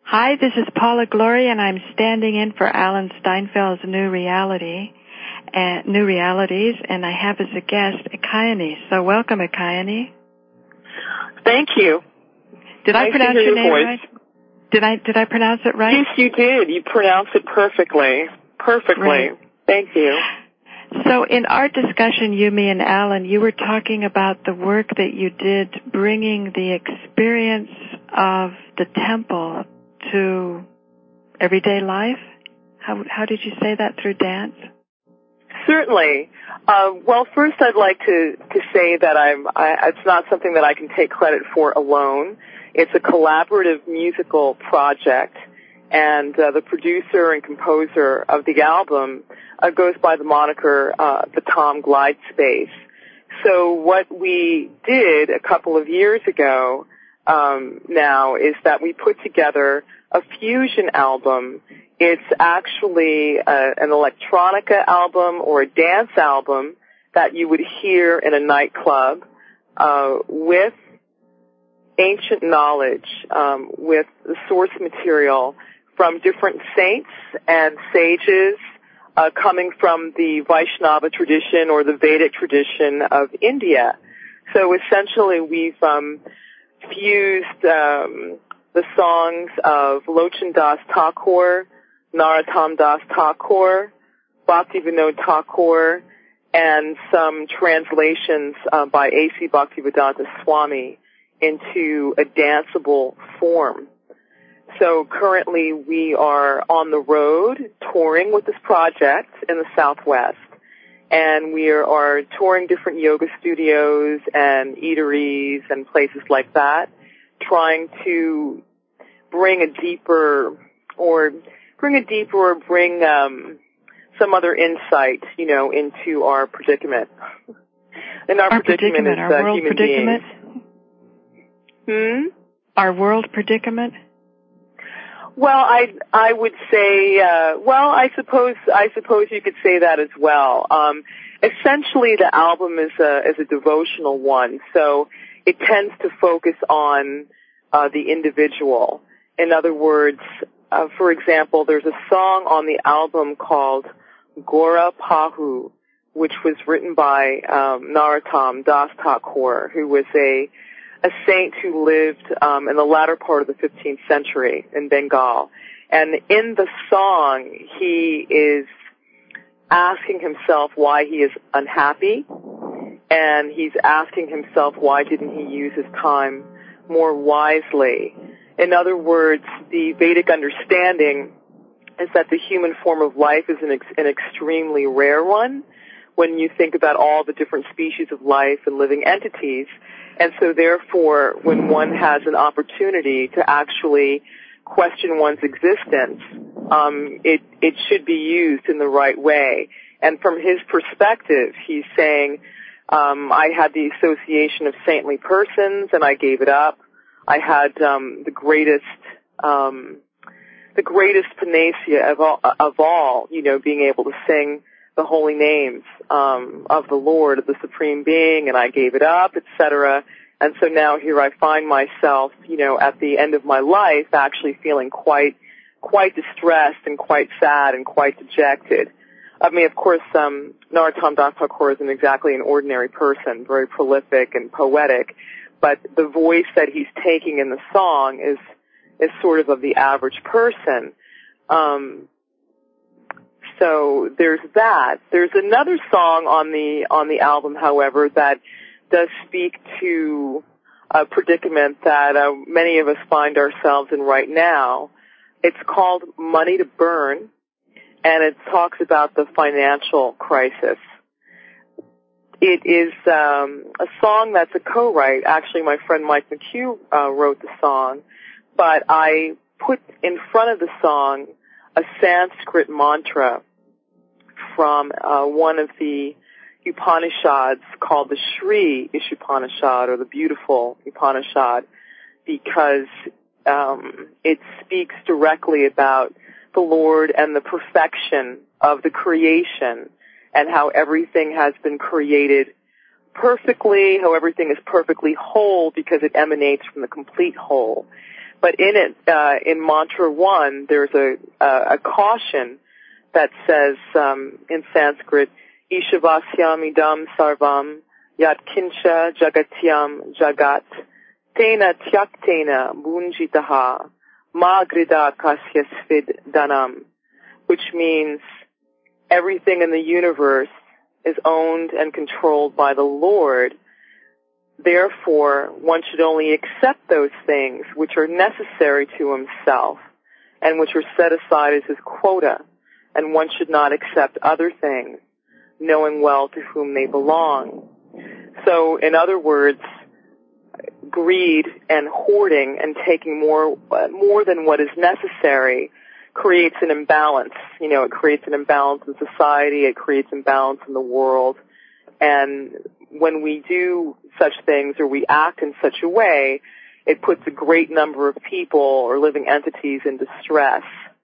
Hi, this is Paula Gloria, and I'm standing in for Alan Steinfeld's New Realities, and I have as a guest Akayani. So welcome, Akayani. Thank you. Did I pronounce your name right? Did I pronounce it right? Yes, you did. You pronounced it perfectly. Perfectly. Great. Thank you. So in our discussion, you, me, and Alan, you were talking about the work that you did bringing the experience of the temple to everyday life. How did you say that, through dance? Certainly. Well, first I'd like to say that it's not something that I can take credit for alone. It's a collaborative musical project, and the producer and composer of the album goes by the moniker the Tom Glide Space. So what we did a couple of years ago now is that we put together a fusion album. It's actually an electronica album or a dance album that you would hear in a nightclub with ancient knowledge, with the source material from different saints and sages coming from the Vaishnava tradition or the Vedic tradition of India. So essentially we've fused the songs of Lochan Das Thakur, Narottam Das Thakur, Bhaktivinoda Thakur, and some translations by A.C. Bhaktivedanta Swami into a danceable form. So currently we are on the road touring with this project in the Southwest, and we are touring different yoga studios and eateries and places like that, trying to bring some other insight, into our predicament. And our predicament is our world human predicament? beings. Our world predicament? Well, I would say, I suppose you could say that as well. Essentially, the album is a devotional one, so it tends to focus on the individual. In other words, for example, there's a song on the album called Gora Pahu, which was written by Narottam Das Thakur, who was a saint who lived in the latter part of the 15th century in Bengal. And in the song, he is asking himself why he is unhappy, and he's asking himself why didn't he use his time more wisely. In other words, the Vedic understanding is that the human form of life is an extremely rare one when you think about all the different species of life and living entities. And so therefore, when one has an opportunity to actually question one's existence, it should be used in the right way. And from his perspective, he's saying, I had the association of saintly persons and I gave it up. I had the greatest panacea of all, being able to sing the holy names of the Lord, of the Supreme Being, and I gave it up, etc. And so now here I find myself, at the end of my life, actually feeling quite distressed and quite sad and quite dejected. I mean, of course, Narottam Das Thakur isn't exactly an ordinary person, very prolific and poetic, but the voice that he's taking in the song is sort of the average person. So there's that. There's another song on the album, however, that does speak to a predicament that many of us find ourselves in right now. It's called Money to Burn, and it talks about the financial crisis. It is a song that's a co-write. Actually, my friend Mike McHugh wrote the song, but I put in front of the song a Sanskrit mantra from one of the Upanishads called the Shri Ishupanishad, or the Beautiful Upanishad, because it speaks directly about the Lord and the perfection of the creation and how everything has been created perfectly, how everything is perfectly whole because it emanates from the complete whole. But in it, in Mantra 1, there's a caution that says, in Sanskrit, Ishavasyam idam sarvam yat kincha jagatyam jagat tena tyaktena bunjitaha ma grida kasya svid danam, which means everything in the universe is owned and controlled by the Lord. Therefore, one should only accept those things which are necessary to himself and which are set aside as his quota, and one should not accept other things, knowing well to whom they belong. So, in other words, greed and hoarding and taking more than what is necessary creates an imbalance. You know, it creates an imbalance in society, it creates imbalance in the world, and when we do such things or we act in such a way, it puts a great number of people or living entities in distress.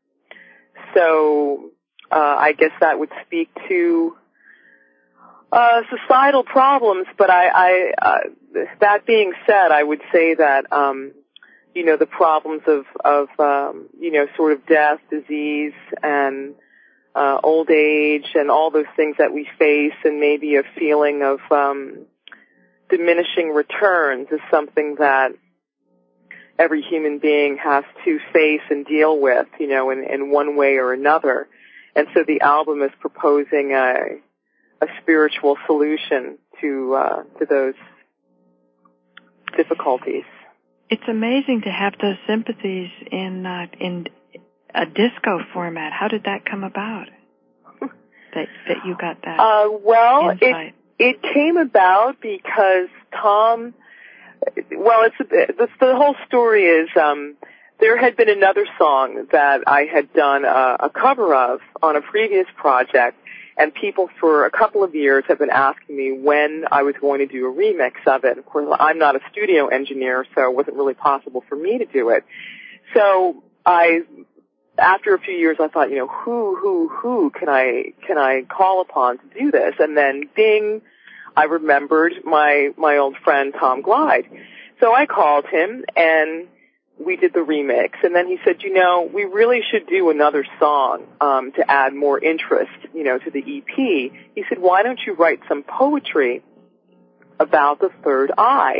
So I guess that would speak to societal problems, but that being said, I would say that you know, the problems of you know, sort of death, disease, and old age and all those things that we face, and maybe a feeling of diminishing returns is something that every human being has to face and deal with, you know, in one way or another. And so the album is proposing a spiritual solution to those difficulties. It's amazing to have those sympathies in a disco format. How did that come about? that you got that well, insight? It came about because Tom, well, the whole story is, there had been another song that I had done a cover of on a previous project, and people for a couple of years have been asking me when I was going to do a remix of it. Of course, I'm not a studio engineer, so it wasn't really possible for me to do it. So after a few years, I thought, you know, who can I call upon to do this? And then, ding, I remembered my old friend Tom Glide. So I called him, and we did the remix. And then he said, you know, we really should do another song to add more interest, you know, to the EP. He said, why don't you write some poetry about the third eye?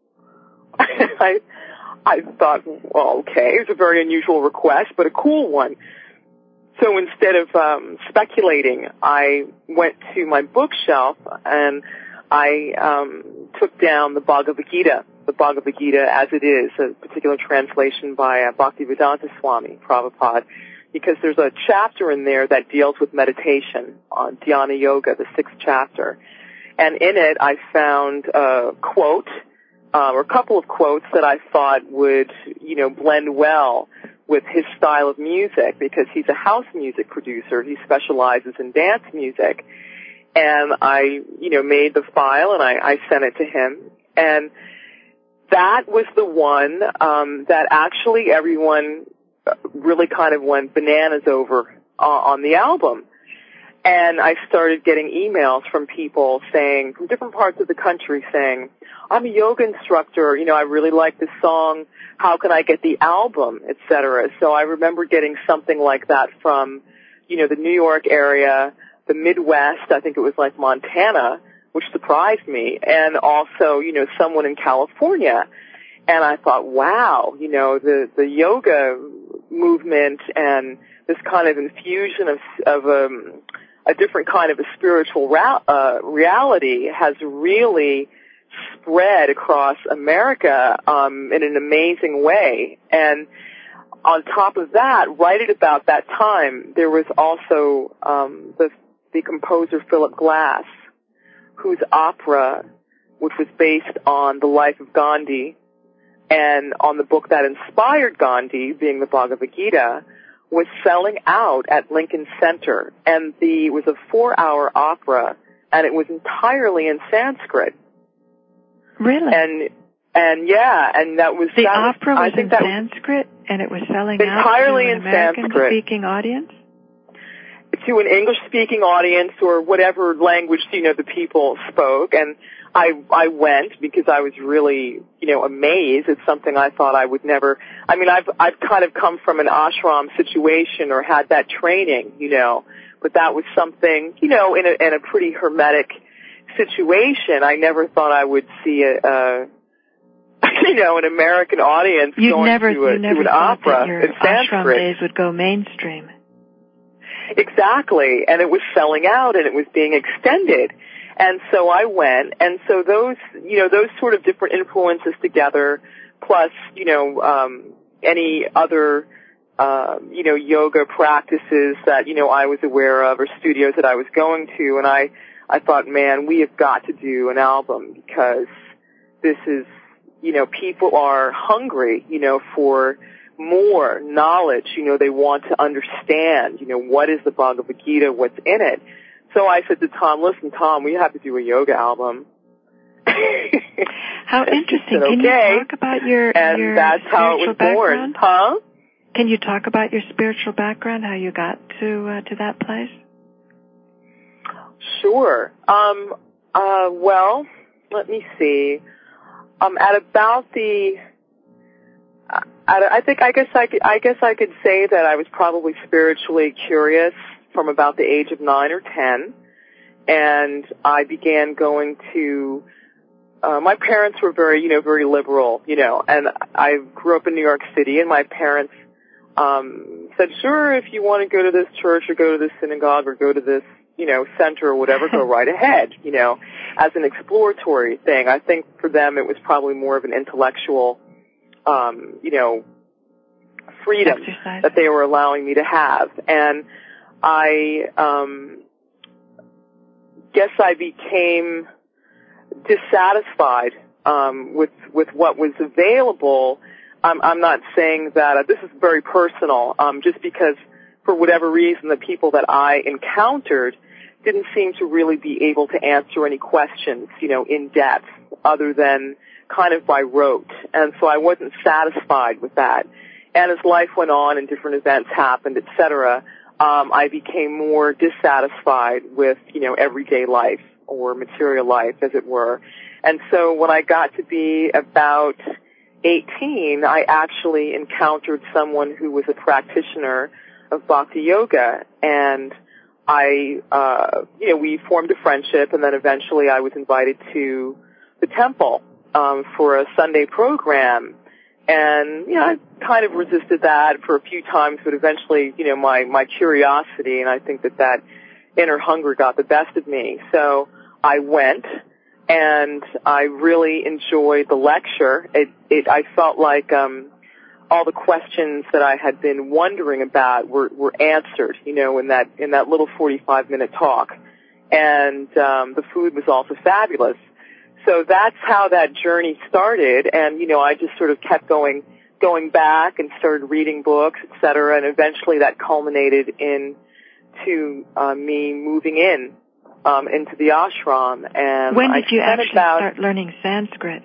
I thought, well, okay, it's a very unusual request, but a cool one. So instead of speculating, I went to my bookshelf and I took down the Bhagavad Gita as it is, a particular translation by Bhaktivedanta Swami Prabhupada, because there's a chapter in there that deals with meditation on Dhyana Yoga, the 6th chapter. And in it, I found a quote, or a couple of quotes that I thought would, you know, blend well with his style of music, because he's a house music producer. He specializes in dance music. And I, you know, made the file and I sent it to him. And that was the one that actually everyone really kind of went bananas over on the album. And I started getting emails from people saying, from different parts of the country saying, I'm a yoga instructor, you know, I really like this song, how can I get the album, etc. So I remember getting something like that from, you know, the New York area, the Midwest, I think it was like Montana, which surprised me, and also, you know, someone in California. And I thought, wow, you know, the yoga movement and this kind of infusion of a different kind of a spiritual reality has really spread across America in an amazing way. And on top of that, right at about that time, there was also the composer Philip Glass, whose opera, which was based on the life of Gandhi and on the book that inspired Gandhi, being the Bhagavad Gita, was selling out at Lincoln Center. And it was a 4-hour opera, and it was entirely in Sanskrit. Really? And yeah, and that was... The opera was in Sanskrit, and it was selling out to an American-speaking audience? to an English-speaking audience or whatever language, the people spoke. And I went because I was really, amazed. It's something I thought I would never, I've kind of come from an ashram situation or had that training, but that was something, in a pretty hermetic situation. I never thought I would see an American audience going to an opera in Sanskrit. Ashram days would go mainstream. Exactly, and it was selling out and it was being extended. And so I went, and so those sort of different influences together, plus, any other, yoga practices that, I was aware of or studios that I was going to, and I thought, man, we have got to do an album because this is, people are hungry, for more knowledge, they want to understand, what is the Bhagavad Gita, what's in it. So I said to Tom, listen, Tom, we have to do a yoga album. How interesting. Said, Can you talk about your that's how it was born. background? Huh? Can you talk about your spiritual background, how you got to that place? Sure. Well, let me see. At about I guess I could say that I was probably spiritually curious from about the age of 9 or 10, and I began going to, my parents were very, very liberal, and I grew up in New York City, and my parents, said, sure, if you want to go to this church or go to this synagogue or go to this, center or whatever, go right ahead, as an exploratory thing. I think for them it was probably more of an intellectual, freedom exercise that they were allowing me to have. And I guess I became dissatisfied with what was available. I'm not saying that this is very personal, just because for whatever reason the people that I encountered didn't seem to really be able to answer any questions, in depth, other than kind of by rote. And so I wasn't satisfied with that. And as life went on and different events happened, et cetera, I became more dissatisfied with, everyday life or material life, as it were. And so when I got to be about 18, I actually encountered someone who was a practitioner of Bhakti Yoga, and we formed a friendship, and then eventually I was invited to the temple, for a Sunday program. And, I kind of resisted that for a few times, but eventually, my curiosity, and I think that inner hunger got the best of me. So I went, and I really enjoyed the lecture. I felt like, all the questions that I had been wondering about were answered, in that little 45-minute talk. And, the food was also fabulous. So that's how that journey started, and, I just sort of kept going back and started reading books, et cetera, and eventually that culminated into me moving into the ashram. And when did you actually start learning Sanskrit?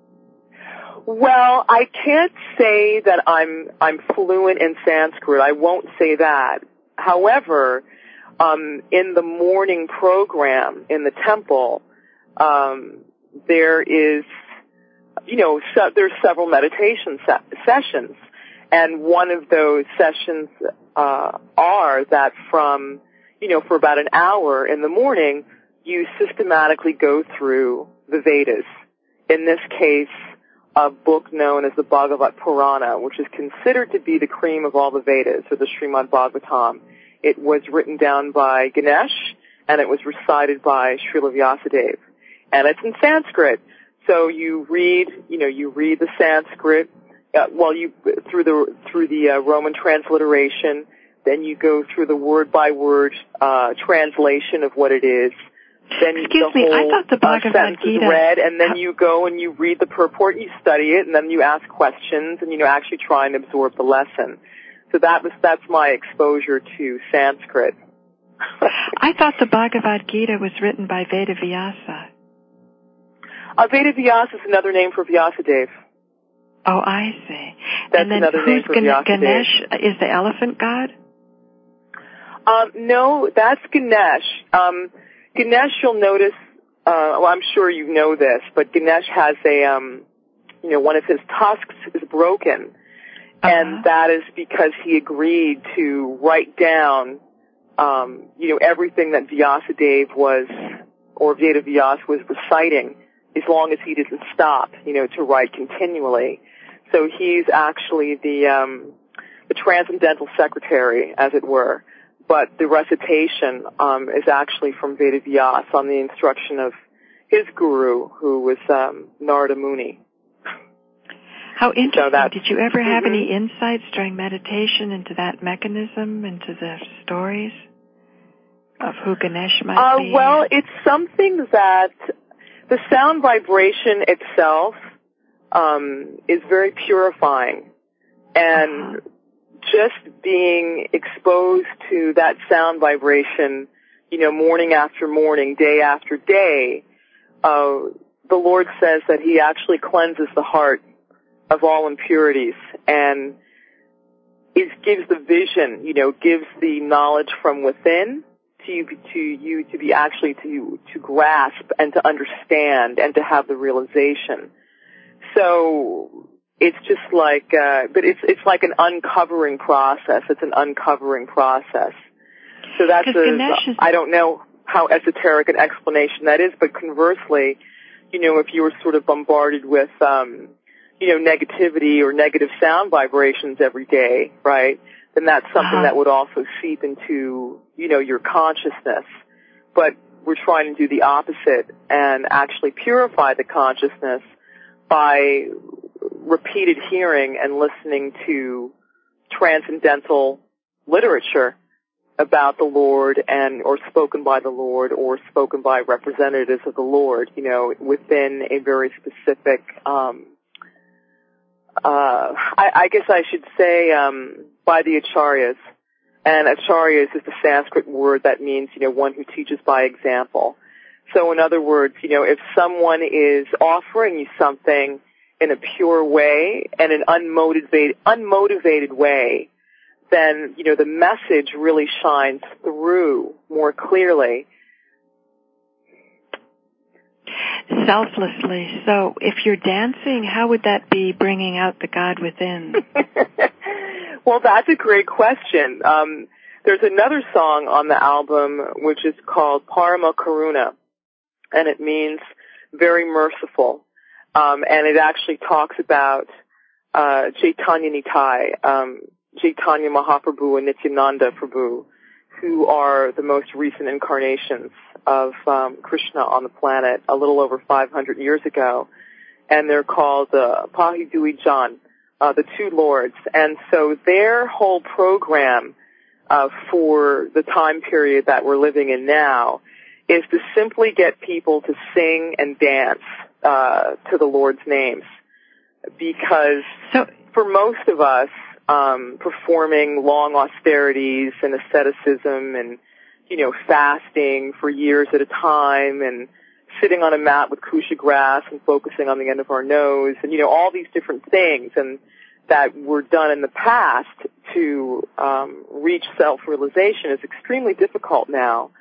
Well, I can't say that I'm fluent in Sanskrit. I won't say that. However, in the morning program in the temple, there is, there's several meditation sessions, and one of those sessions are that from, for about an hour in the morning, you systematically go through the Vedas. In this case, a book known as the Bhagavad Purana, which is considered to be the cream of all the Vedas, or the Srimad Bhagavatam. It was written down by Ganesh, and it was recited by Srila Vyasadeva. And it's in Sanskrit. So you read the Sanskrit, through the Roman transliteration, then you go through the word by word, translation of what it is. Then Excuse me, I thought the Bhagavad Gita is read, and then you go and you read the purport, you study it, and then you ask questions, and actually try and absorb the lesson. So that's my exposure to Sanskrit. I thought the Bhagavad Gita was written by Veda Vyasa. Veda Vyasa is another name for Vyasadeva. Oh, I see. That's and then another name for Vyasadeva. Ganesh is the elephant god? No, that's Ganesh. Ganesh, you'll notice, well, I'm sure you know this, but Ganesh has one of his tusks is broken. And that is because he agreed to write down, everything that Vyasadeva Veda Vyas was reciting, as long as he didn't stop, to write continually. So he's actually the transcendental secretary, as it were. But the recitation is actually from Veda Vyas on the instruction of his guru, who was Narada Muni. How interesting. So did you ever have any insights during meditation into that mechanism, into the stories of who Ganesh might be? Well, it's something that the sound vibration itself is very purifying. And just being exposed to that sound vibration, morning after morning, day after day, the Lord says that He actually cleanses the heart of all impurities and gives the vision, gives the knowledge from within to you to be actually to grasp and to understand and to have the realization. So it's just like, but it's like an uncovering process. It's an uncovering process. So that's I don't know how esoteric an explanation that is, but conversely, if you were sort of bombarded with, negativity or negative sound vibrations every day, right? Then that's something that would also seep into, your consciousness. But we're trying to do the opposite and actually purify the consciousness by repeated hearing and listening to transcendental literature about the Lord or spoken by the Lord or spoken by representatives of the Lord, within a very specific, I guess I should say, by the acharyas. And acharyas is the Sanskrit word that means, one who teaches by example. So in other words, if someone is offering you something in a pure way and an unmotivated way, then, the message really shines through more clearly. Selflessly. So if you're dancing, how would that be bringing out the God within? Well, that's a great question. There's another song on the album which is called Parama Karuna, and it means very merciful. And it actually talks about Chaitanya Nitai, Chaitanya Mahaprabhu and Nityananda Prabhu, who are the most recent incarnations of Krishna on the planet a little over 500 years ago. And they're called Pahi Dui Jan, the two lords. And so their whole program for the time period that we're living in now is to simply get people to sing and dance to the Lord's names. Because for most of us, performing long austerities and asceticism and, fasting for years at a time and sitting on a mat with kusha grass and focusing on the end of our nose and, all these different things and that were done in the past to reach self-realization is extremely difficult now.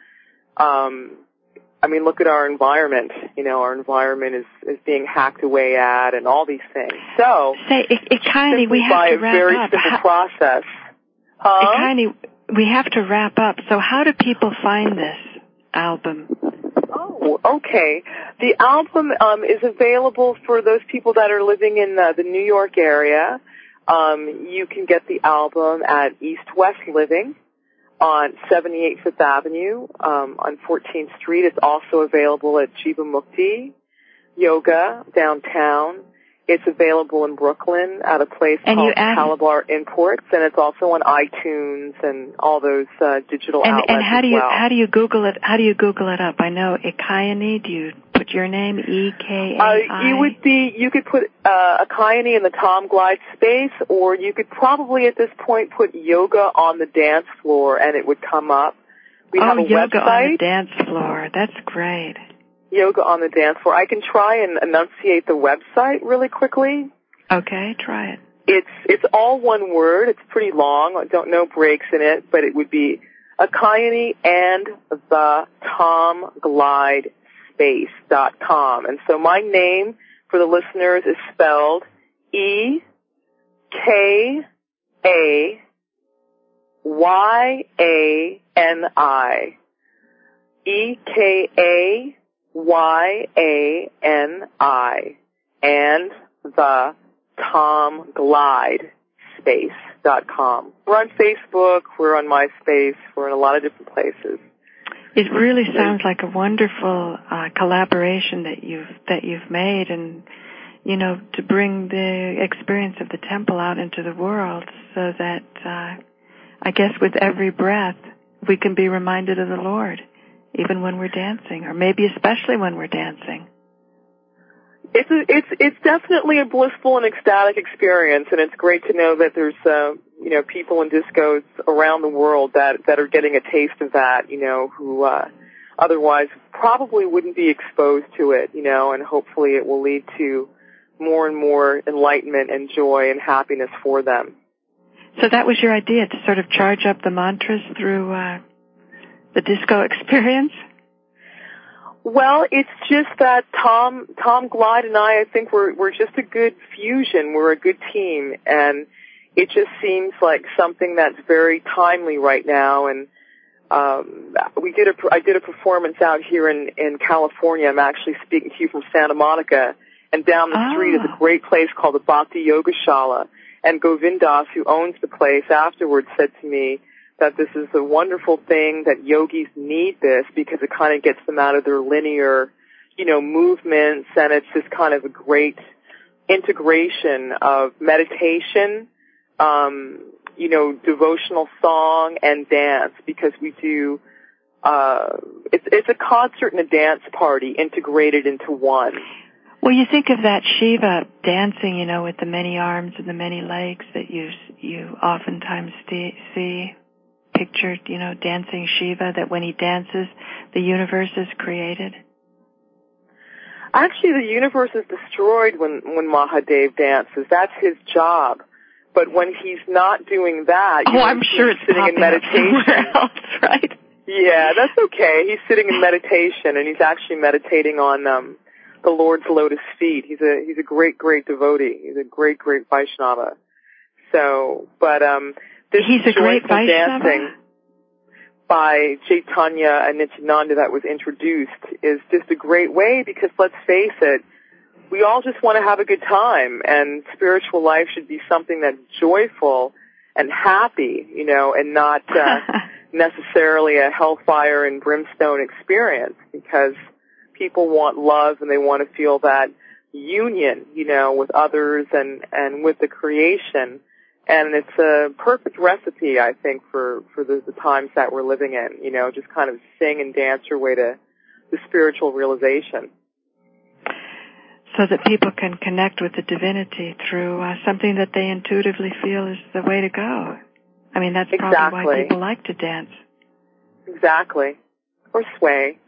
Look at our environment. Our environment is being hacked away at and all these things. So, Ikaini, we have to wrap up. By a very simple process. Ikaini, we have to wrap up. So how do people find this album? Oh, okay. The album is available for those people that are living in the New York area. You can get the album at East West Living on 78 Fifth Avenue, on 14th Street. It's also available at Jiva Mukti Yoga downtown. It's available in Brooklyn at a place called Calabar Imports, and it's also on iTunes and all those digital outlets. And how do you Google it? How do you Google it up? I know Ikaini. Do you put your name EKAI? You could put Ikaini in the Tom Glide space, or you could probably at this point put yoga on the dance floor, and it would come up. We have a yoga website. On the dance floor. That's great. Yoga on the dance floor. I can try and enunciate the website really quickly. Okay, try it. It's all one word. It's pretty long. I don't know breaks in it, but it would be Akayani and the TomGlideSpace.com. And so my name for the listeners is spelled EKAYANI. EKAYANI and the TomGlideSpace.com. We're on Facebook, we're on MySpace, we're in a lot of different places. It really sounds like a wonderful collaboration that you've made, and to bring the experience of the temple out into the world, so that I guess with every breath we can be reminded of the Lord, even when we're dancing, or maybe especially when we're dancing. It's definitely a blissful and ecstatic experience, and it's great to know that there's people in discos around the world that are getting a taste of that, who otherwise probably wouldn't be exposed to it, and hopefully it will lead to more and more enlightenment and joy and happiness for them. So that was your idea, to sort of charge up the mantras through the disco experience? Well, it's just that Tom Glide and I think we're just a good fusion. We're a good team, and it just seems like something that's very timely right now. And I did a performance out here in California. I'm actually speaking to you from Santa Monica, and down the street is a great place called the Bhakti Yogashala. And Govindas, who owns the place, afterwards said to me that this is a wonderful thing, that yogis need this because it kind of gets them out of their linear, movements, and it's just kind of a great integration of meditation, devotional song and dance, because we do, it's a concert and a dance party integrated into one. Well, you think of that Shiva dancing, with the many arms and the many legs that you oftentimes see pictured, dancing Shiva, that when he dances, the universe is created. Actually, the universe is destroyed when Mahadev dances. That's his job. But when he's not doing that, I'm sure it's sitting in meditation. Else, right? Yeah, that's okay. He's sitting in meditation, and he's actually meditating on the Lord's lotus feet. He's a great devotee. He's a great Vaishnava. So, but he's a great Vaishnava? Dancing by Chaitanya and Nityananda that was introduced is just a great way, because let's face it, we all just want to have a good time, and spiritual life should be something that's joyful and happy, and not necessarily a hellfire and brimstone experience, because people want love and they want to feel that union, with others and with the creation. And it's a perfect recipe, I think, for the times that we're living in, just kind of sing and dance your way to the spiritual realization. So that people can connect with the divinity through something that they intuitively feel is the way to go. I mean, that's probably why people like to dance. Exactly. Or sway.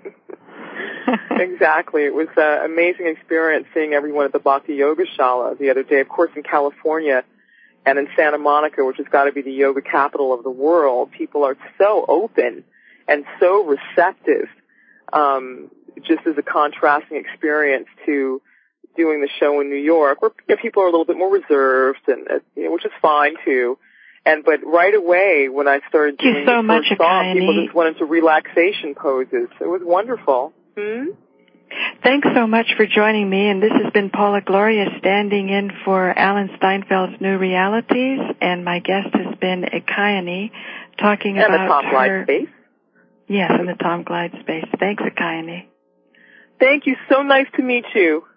Exactly. It was an amazing experience seeing everyone at the Bhakti Yogashala the other day. Of course, in California and in Santa Monica, which has got to be the yoga capital of the world, people are so open and so receptive, just as a contrasting experience to doing the show in New York, where people are a little bit more reserved, and which is fine too. But right away, when I started doing the first song, people just went into relaxation poses. It was wonderful. Thanks so much for joining me, and this has been Paula Gloria standing in for Alan Steinfeld's New Realities, and my guest has been Akayani, talking about the Tom Glide Space. Yes, and the Tom Glide Space. Thanks, Akayani. Thank you. So nice to meet you.